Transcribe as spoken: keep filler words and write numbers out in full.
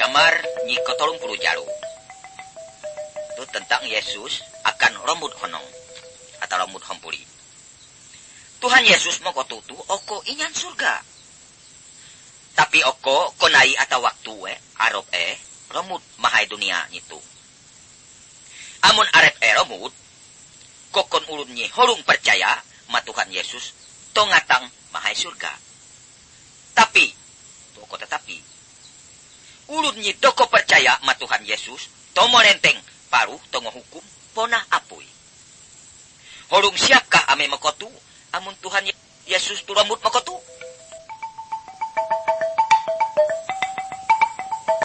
Damar nyi ke tolong puluh jalu. Itu tentang Yesus akan rambut honong atau rambut hampuri. Tuhan Yesus mau kotutu oko inyan surga. Tapi oko konai atau waktu we arop eh rambut mahai dunia nyitu. Amun arep eh rambut kokon ulun nyi holung percaya ma Tuhan Yesus tongatang mahai surga. Tapi toko tetapi ulun nyi doko percaya ma Tuhan Yesus tomo lenteng paruh tongo hukum ponah apui. Holung siapkah ame makotu amun Tuhan Yesus tu rambut makotu?